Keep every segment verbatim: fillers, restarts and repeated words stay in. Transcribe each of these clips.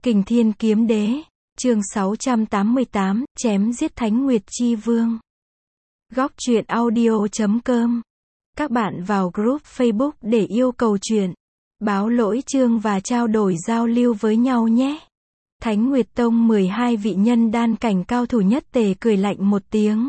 Kình Thiên Kiếm Đế, chương sáu trăm tám mươi tám, chém giết Thánh Nguyệt Chi Vương. Góc truyện audio chấm com. Các bạn vào group Facebook để yêu cầu truyện, báo lỗi chương và trao đổi giao lưu với nhau nhé. Thánh Nguyệt Tông mười hai vị nhân đan cảnh cao thủ nhất tề cười lạnh một tiếng.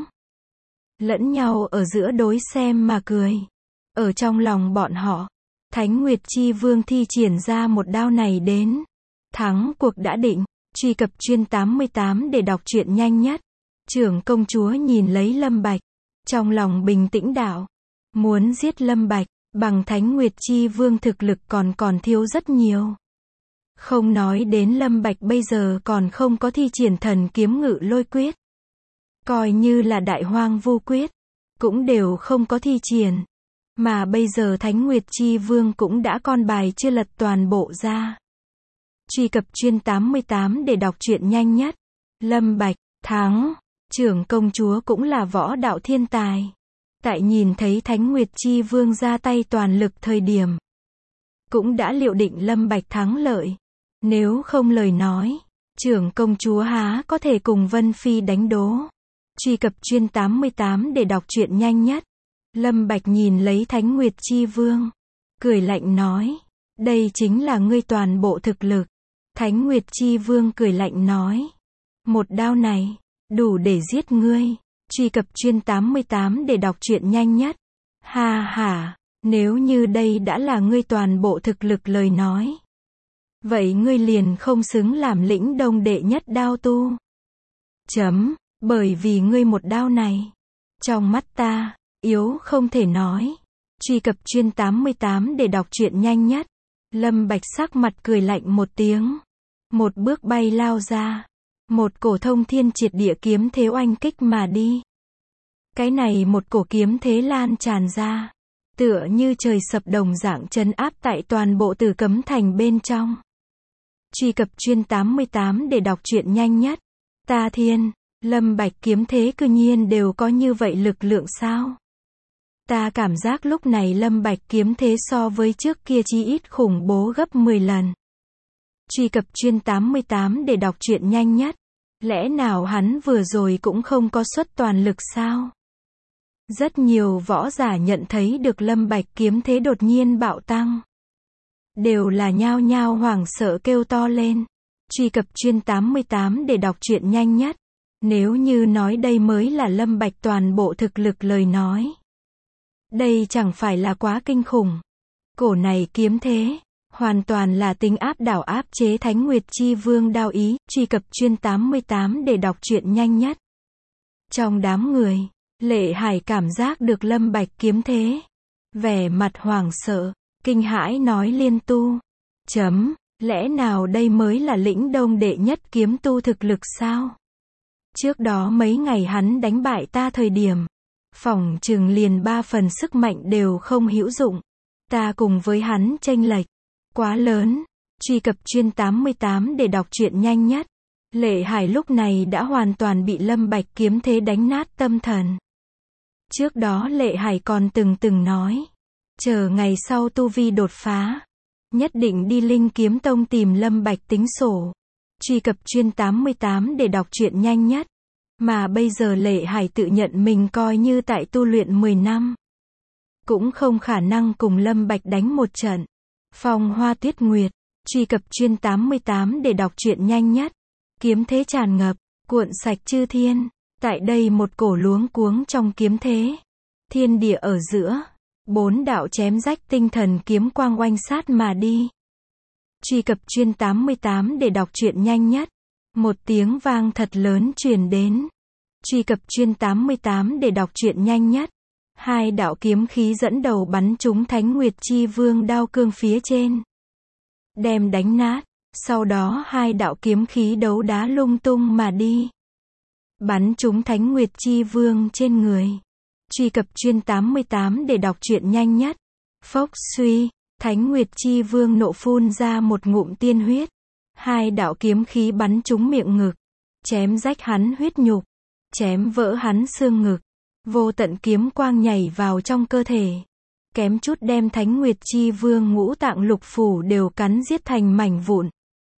Lẫn nhau ở giữa đối xem mà cười. Ở trong lòng bọn họ, Thánh Nguyệt Chi Vương thi triển ra một đao này đến. Thắng cuộc đã định, truy cập chuyên tám mươi tám để đọc truyện nhanh nhất. Trưởng công chúa nhìn lấy Lâm Bạch, trong lòng bình tĩnh đạo. Muốn giết Lâm Bạch, bằng Thánh Nguyệt Chi Vương thực lực còn còn thiếu rất nhiều. Không nói đến Lâm Bạch bây giờ còn không có thi triển thần kiếm ngự lôi quyết. Coi như là đại hoang vu quyết, cũng đều không có thi triển. Mà bây giờ Thánh Nguyệt Chi Vương cũng đã con bài chưa lật toàn bộ ra. Truy cập chuyên tám mươi tám để đọc truyện nhanh nhất. Lâm Bạch, thắng. Trưởng công chúa cũng là võ đạo thiên tài. Tại nhìn thấy Thánh Nguyệt Chi Vương ra tay toàn lực thời điểm, cũng đã liệu định Lâm Bạch thắng lợi. Nếu không lời nói, trưởng công chúa há có thể cùng Vân Phi đánh đố. Truy cập chuyên tám mươi tám để đọc truyện nhanh nhất. Lâm Bạch nhìn lấy Thánh Nguyệt Chi Vương, cười lạnh nói, đây chính là ngươi toàn bộ thực lực. Thánh Nguyệt Chi Vương cười lạnh nói, một đao này, đủ để giết ngươi. Truy cập chuyên tám mươi tám để đọc truyện nhanh nhất. Ha ha, nếu như đây đã là ngươi toàn bộ thực lực lời nói, vậy ngươi liền không xứng làm lĩnh đông đệ nhất đao tu. Chấm, bởi vì ngươi một đao này, trong mắt ta, yếu không thể nói. Truy cập chuyên tám mươi tám để đọc truyện nhanh nhất. Lâm Bạch sắc mặt cười lạnh một tiếng. Một bước bay lao ra. Một cổ thông thiên triệt địa kiếm thế oanh kích mà đi. Cái này một cổ kiếm thế lan tràn ra. Tựa như trời sập đồng dạng trấn áp tại toàn bộ Tử Cấm Thành bên trong. Truy cập chuyên tám mươi tám để đọc truyện nhanh nhất. Ta thiên, Lâm Bạch kiếm thế cư nhiên đều có như vậy lực lượng sao? Ta cảm giác lúc này Lâm Bạch kiếm thế so với trước kia chí ít khủng bố gấp mười lần. Truy cập chuyên tám mươi tám để đọc truyện nhanh nhất. Lẽ nào hắn vừa rồi cũng không có xuất toàn lực sao? Rất nhiều võ giả nhận thấy được Lâm Bạch kiếm thế đột nhiên bạo tăng. Đều là nhao nhao hoảng sợ kêu to lên. Truy cập chuyên tám mươi tám để đọc truyện nhanh nhất. Nếu như nói đây mới là Lâm Bạch toàn bộ thực lực lời nói, đây chẳng phải là quá kinh khủng. Cổ này kiếm thế, hoàn toàn là tính áp đảo áp chế Thánh Nguyệt Chi Vương đao ý. Truy cập chuyên tám mươi tám để đọc truyện nhanh nhất. Trong đám người, Lệ Hải cảm giác được Lâm Bạch kiếm thế, vẻ mặt hoảng sợ, kinh hãi nói liên tu. Chấm, lẽ nào đây mới là lĩnh đông đệ nhất kiếm tu thực lực sao? Trước đó mấy ngày hắn đánh bại ta thời điểm, phỏng chừng liền ba phần sức mạnh đều không hữu dụng. Ta cùng với hắn chênh lệch quá lớn. Truy cập chuyên tám mươi tám để đọc truyện nhanh nhất. Lệ Hải lúc này đã hoàn toàn bị Lâm Bạch kiếm thế đánh nát tâm thần. Trước đó Lệ Hải còn từng từng nói, chờ ngày sau tu vi đột phá, nhất định đi Linh Kiếm Tông tìm Lâm Bạch tính sổ. Truy cập chuyên tám mươi tám để đọc truyện nhanh nhất. Mà bây giờ Lệ Hải tự nhận mình coi như tại tu luyện mười năm, cũng không khả năng cùng Lâm Bạch đánh một trận. Phong Hoa Tuyết Nguyệt. Truy cập chuyên tám mươi tám để đọc truyện nhanh nhất. Kiếm thế tràn ngập, cuộn sạch chư thiên. Tại đây một cổ luống cuống trong kiếm thế. Thiên địa ở giữa, bốn đạo chém rách tinh thần kiếm quang oanh sát mà đi. Truy cập chuyên tám mươi tám để đọc truyện nhanh nhất. Một tiếng vang thật lớn truyền đến. Truy cập chuyên tám mươi tám để đọc truyện nhanh nhất. Hai đạo kiếm khí dẫn đầu bắn trúng Thánh Nguyệt Chi Vương đao cương phía trên, đem đánh nát. Sau đó hai đạo kiếm khí đấu đá lung tung mà đi, bắn trúng Thánh Nguyệt Chi Vương trên người. Truy cập chuyên tám mươi tám để đọc truyện nhanh nhất. Phốc suy, Thánh Nguyệt Chi Vương nộ phun ra một ngụm tiên huyết. Hai đạo kiếm khí bắn trúng miệng ngực, chém rách hắn huyết nhục, chém vỡ hắn xương ngực. Vô tận kiếm quang nhảy vào trong cơ thể, kém chút đem Thánh Nguyệt Chi Vương ngũ tạng lục phủ đều cắn giết thành mảnh vụn.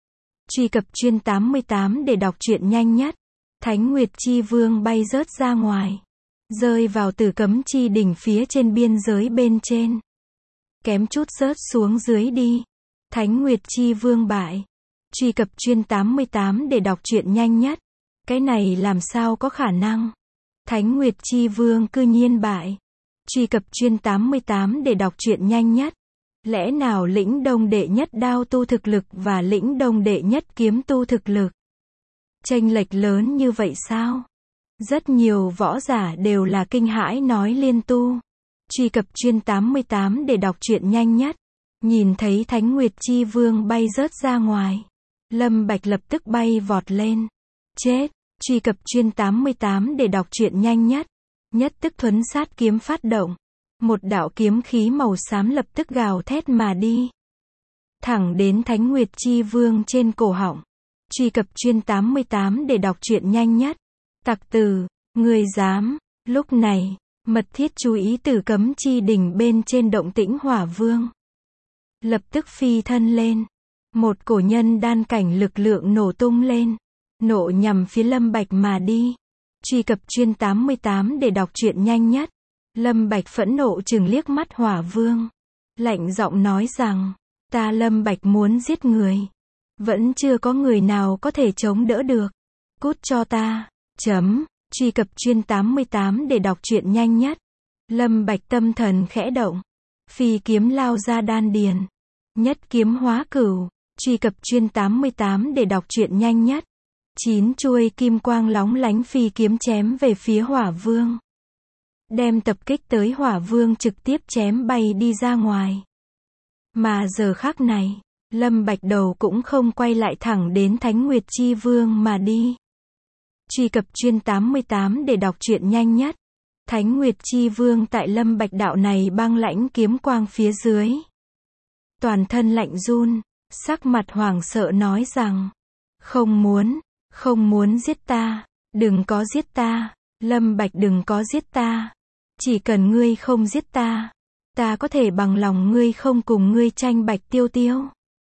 Truy cập chuyên tám mươi tám để đọc truyện nhanh nhất. Thánh Nguyệt Chi Vương bay rớt ra ngoài, rơi vào Tử Cấm Chi đỉnh phía trên biên giới bên trên. Kém chút rớt xuống dưới đi. Thánh Nguyệt Chi Vương bại. Truy cập chuyên tám mươi tám để đọc truyện nhanh nhất. Cái này làm sao có khả năng? Thánh Nguyệt Chi Vương cư nhiên bại. Truy cập chuyên tám mươi tám để đọc truyện nhanh nhất. Lẽ nào lĩnh đông đệ nhất đao tu thực lực và lĩnh đông đệ nhất kiếm tu thực lực chênh lệch lớn như vậy sao? Rất nhiều võ giả đều là kinh hãi nói liên tu. Truy cập chuyên tám mươi tám để đọc truyện nhanh nhất. Nhìn thấy Thánh Nguyệt Chi Vương bay rớt ra ngoài, Lâm Bạch lập tức bay vọt lên. Chết! Truy cập chuyên tám mươi tám để đọc truyện nhanh nhất. Nhất tức thuấn sát kiếm phát động. Một đạo kiếm khí màu xám lập tức gào thét mà đi, thẳng đến Thánh Nguyệt Chi Vương trên cổ họng. Truy cập chuyên tám mươi tám để đọc truyện nhanh nhất. Tặc tử, ngươi dám? Lúc này, mật thiết chú ý Tử Cấm Chi đỉnh bên trên động tĩnh Hỏa Vương. Lập tức phi thân lên. Một cổ nhân đan cảnh lực lượng nổ tung lên, nổ nhằm phía Lâm Bạch mà đi. Truy cập chuyên tám mươi tám để đọc truyện nhanh nhất. Lâm Bạch phẫn nộ trừng liếc mắt Hỏa Vương, lạnh giọng nói rằng, ta Lâm Bạch muốn giết người, vẫn chưa có người nào có thể chống đỡ được. Cút cho ta. Chấm. Truy cập chuyên tám mươi tám để đọc truyện nhanh nhất. Lâm Bạch tâm thần khẽ động, phi kiếm lao ra đan điền, nhất kiếm hóa cửu. Truy cập chuyên tám mươi tám để đọc truyện nhanh nhất. Chín chuôi kim quang lóng lánh phi kiếm chém về phía Hỏa Vương, đem tập kích tới Hỏa Vương trực tiếp chém bay đi ra ngoài. Mà giờ khắc này, Lâm Bạch đầu cũng không quay lại thẳng đến Thánh Nguyệt Chi Vương mà đi. Truy cập chuyên tám mươi tám để đọc truyện nhanh nhất. Thánh Nguyệt Chi Vương tại Lâm Bạch đạo này băng lãnh kiếm quang phía dưới, toàn thân lạnh run, sắc mặt hoảng sợ nói rằng, không muốn, không muốn giết ta, đừng có giết ta, Lâm Bạch đừng có giết ta. Chỉ cần ngươi không giết ta, ta có thể bằng lòng ngươi không cùng ngươi tranh Bạch Tiêu Tiêu.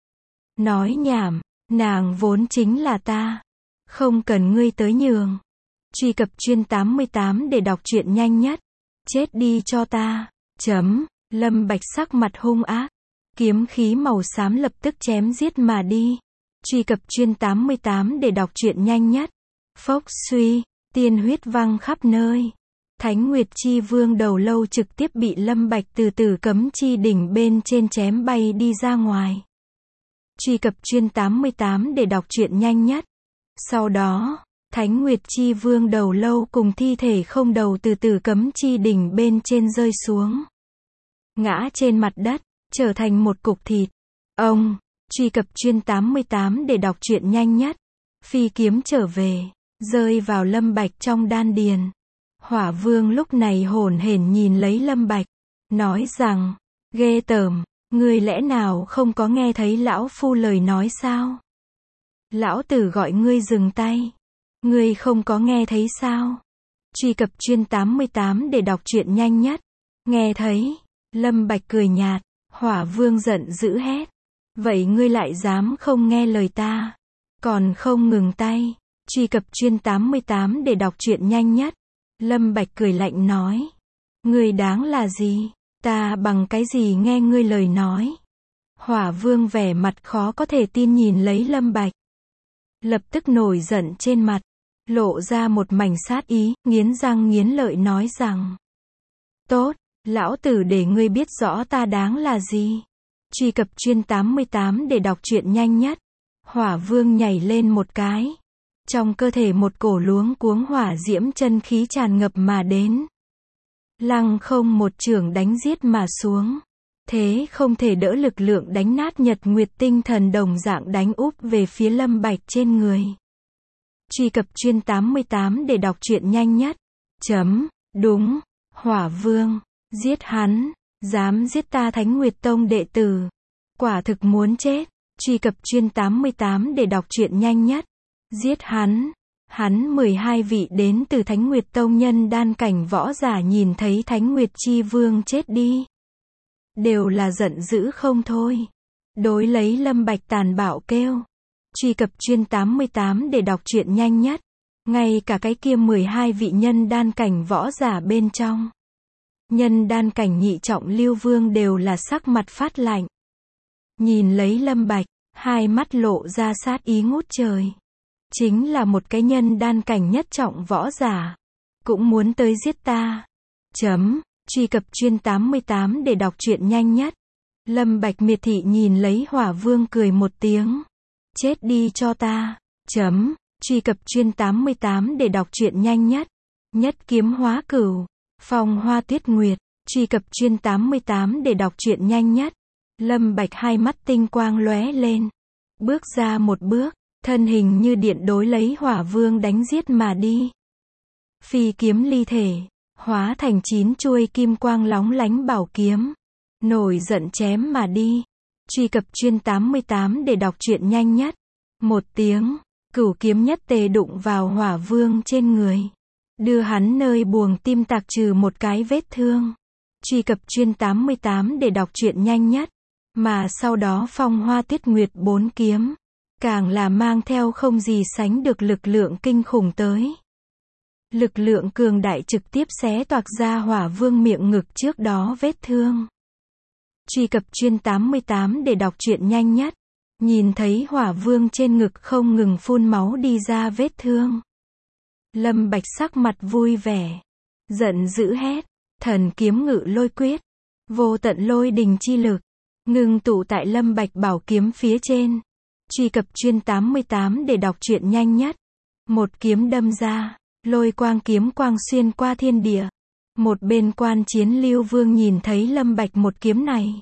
Nói nhảm, nàng vốn chính là ta, không cần ngươi tới nhường. Truy cập chuyên tám mươi tám để đọc truyện nhanh nhất. Chết đi cho ta. Chấm. Lâm Bạch sắc mặt hung ác, kiếm khí màu xám lập tức chém giết mà đi. Truy cập chuyên tám mươi tám để đọc truyện nhanh nhất. Phốc suy, tiên huyết văng khắp nơi. Thánh Nguyệt Chi Vương đầu lâu trực tiếp bị Lâm Bạch từ Tử Cấm Chi đỉnh bên trên chém bay đi ra ngoài. Truy cập chuyên tám mươi tám để đọc truyện nhanh nhất. Sau đó, Thánh Nguyệt Chi Vương đầu lâu cùng thi thể không đầu từ Tử Cấm Chi đỉnh bên trên rơi xuống, ngã trên mặt đất, trở thành một cục thịt. Ông, truy cập chuyên tám mươi tám để đọc truyện nhanh nhất. Phi kiếm trở về, rơi vào Lâm Bạch trong đan điền. Hỏa Vương lúc này hổn hển nhìn lấy Lâm Bạch, nói rằng, ghê tởm, ngươi lẽ nào không có nghe thấy lão phu lời nói sao? Lão tử gọi ngươi dừng tay, ngươi không có nghe thấy sao? Truy cập chuyên tám mươi tám để đọc truyện nhanh nhất. Nghe thấy. Lâm Bạch cười nhạt. Hỏa Vương giận dữ hét, vậy ngươi lại dám không nghe lời ta, còn không ngừng tay. Truy cập chuyên tám mươi tám để đọc truyện nhanh nhất. Lâm Bạch cười lạnh nói, ngươi đáng là gì? Ta bằng cái gì nghe ngươi lời nói? Hỏa Vương vẻ mặt khó có thể tin nhìn lấy Lâm Bạch, lập tức nổi giận trên mặt, lộ ra một mảnh sát ý, nghiến răng nghiến lợi nói rằng, tốt, lão tử để ngươi biết rõ ta đáng là gì. Truy cập chuyên tám mươi tám để đọc truyện nhanh nhất. Hỏa Vương nhảy lên một cái, trong cơ thể một cổ luống cuống hỏa diễm chân khí tràn ngập mà đến, lăng không một chưởng đánh giết mà xuống, thế không thể đỡ lực lượng đánh nát nhật nguyệt tinh thần đồng dạng đánh úp về phía Lâm Bạch trên người. Truy cập chuyên tám mươi tám để đọc truyện nhanh nhất. Chấm. Đúng, Hỏa Vương, giết hắn, dám giết ta Thánh Nguyệt Tông đệ tử, quả thực muốn chết. Truy cập chuyên tám mươi tám để đọc truyện nhanh nhất. Giết hắn. Hắn mười hai vị đến từ Thánh Nguyệt Tông nhân đan cảnh võ giả nhìn thấy Thánh Nguyệt Chi Vương chết đi, đều là giận dữ không thôi, đối lấy Lâm Bạch tàn bạo kêu, Truy cập chuyên tám mươi tám để đọc truyện nhanh nhất. Ngay cả cái kia mười hai vị nhân đan cảnh võ giả bên trong. Nhân đan cảnh nhị trọng Lưu Vương đều là sắc mặt phát lạnh. Nhìn lấy Lâm Bạch, hai mắt lộ ra sát ý ngút trời. Chính là một cái nhân đan cảnh nhất trọng võ giả. Cũng muốn tới giết ta. Chấm, truy cập chuyên tám mươi tám để đọc truyện nhanh nhất. Lâm Bạch miệt thị nhìn lấy Hỏa Vương cười một tiếng. Chết đi cho ta. Chấm, truy cập chuyên tám mươi tám để đọc truyện nhanh nhất. Nhất kiếm hóa cửu. Phong Hoa Tuyết Nguyệt. Truy cập chuyên tám mươi tám để đọc truyện nhanh nhất. Lâm Bạch hai mắt tinh quang lóe lên. Bước ra một bước, thân hình như điện đối lấy Hỏa Vương đánh giết mà đi. Phi kiếm ly thể, hóa thành chín chuôi kim quang lóng lánh bảo kiếm. Nổi giận chém mà đi. Truy cập chuyên tám mươi tám để đọc truyện nhanh nhất. Một tiếng, cửu kiếm nhất tề đụng vào Hỏa Vương trên người. Đưa hắn nơi buồng tim tạc trừ một cái vết thương. Truy cập chuyên tám mươi tám để đọc truyện nhanh nhất. Mà sau đó Phong Hoa Tuyết Nguyệt bốn kiếm. Càng là mang theo không gì sánh được lực lượng kinh khủng tới. Lực lượng cường đại trực tiếp xé toạc ra Hỏa Vương miệng ngực trước đó vết thương. Truy cập chuyên tám mươi tám để đọc truyện nhanh nhất. Nhìn thấy Hỏa Vương trên ngực không ngừng phun máu đi ra vết thương. Lâm Bạch sắc mặt vui vẻ. Giận dữ hét. Thần kiếm ngự lôi quyết. Vô tận lôi đình chi lực. Ngừng tụ tại Lâm Bạch bảo kiếm phía trên. Truy cập chuyên tám mươi tám để đọc truyện nhanh nhất. Một kiếm đâm ra. Lôi quang kiếm quang xuyên qua thiên địa. Một bên quan chiến Lưu Vương nhìn thấy Lâm Bạch một kiếm này.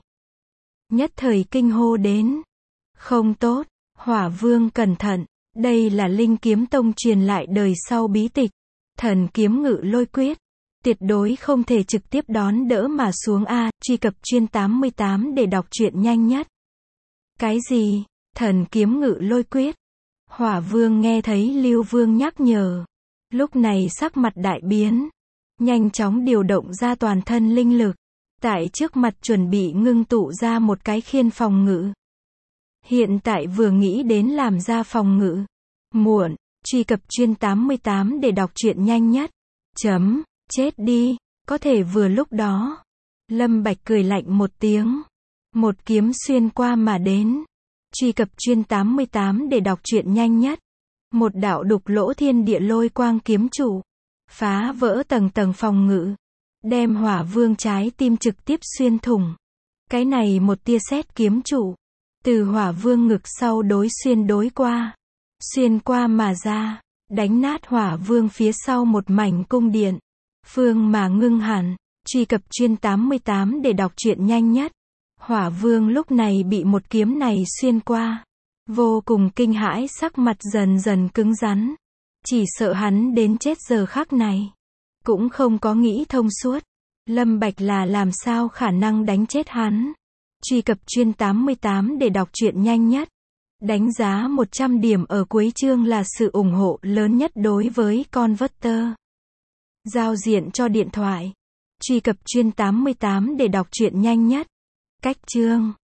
Nhất thời kinh hô đến. Không tốt, Hỏa Vương cẩn thận. Đây là Linh Kiếm Tông truyền lại đời sau bí tịch. Thần kiếm ngự lôi quyết. Tuyệt đối không thể trực tiếp đón đỡ mà xuống A. Truy cập chuyên tám mươi tám để đọc truyện nhanh nhất. Cái gì? Thần kiếm ngự lôi quyết. Hỏa Vương nghe thấy Lưu Vương nhắc nhở. Lúc này sắc mặt đại biến. Nhanh chóng điều động ra toàn thân linh lực. Tại trước mặt chuẩn bị ngưng tụ ra một cái khiên phòng ngự. Hiện tại vừa nghĩ đến làm ra phòng ngự. Muộn, truy cập chuyên tám mươi tám để đọc truyện nhanh nhất. Chấm, chết đi, có thể vừa lúc đó. Lâm Bạch cười lạnh một tiếng. Một kiếm xuyên qua mà đến. Truy cập chuyên tám mươi tám để đọc truyện nhanh nhất. Một đạo đục lỗ thiên địa lôi quang kiếm trụ. Phá vỡ tầng tầng phòng ngự. Đem Hỏa Vương trái tim trực tiếp xuyên thủng. Cái này một tia sét kiếm trụ. Từ Hỏa Vương ngực sau đối xuyên đối qua. Xuyên qua mà ra. Đánh nát Hỏa Vương phía sau một mảnh cung điện. Phương mà ngưng hẳn. Truy cập chuyên tám mươi tám để đọc truyện nhanh nhất. Hỏa Vương lúc này bị một kiếm này xuyên qua. Vô cùng kinh hãi, sắc mặt dần dần cứng rắn. Chỉ sợ hắn đến chết giờ khắc này. Cũng không có nghĩ thông suốt. Lâm Bạch là làm sao khả năng đánh chết hắn. Truy cập chuyên tám mươi tám để đọc truyện nhanh nhất. Đánh giá một trăm điểm ở cuối chương là sự ủng hộ lớn nhất đối với Converter. Giao diện cho điện thoại. Truy cập chuyên tám mươi tám để đọc truyện nhanh nhất. Cách chương.